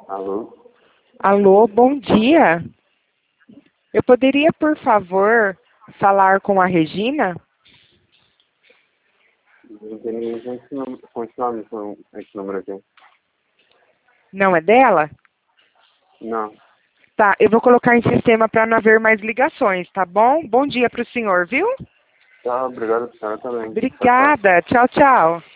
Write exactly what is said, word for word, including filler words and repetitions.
Alô? Alô, bom dia. Eu poderia, por favor, falar com a Regina? Não tem ninguém com esse nome, com esse nome, com esse número aqui. Não é dela? Não. Tá, eu vou colocar em sistema para não haver mais ligações, tá bom? Bom dia para o senhor, viu? Tá, obrigado, senhora também. Tchau, tchau. Obrigada. Tchau, tchau.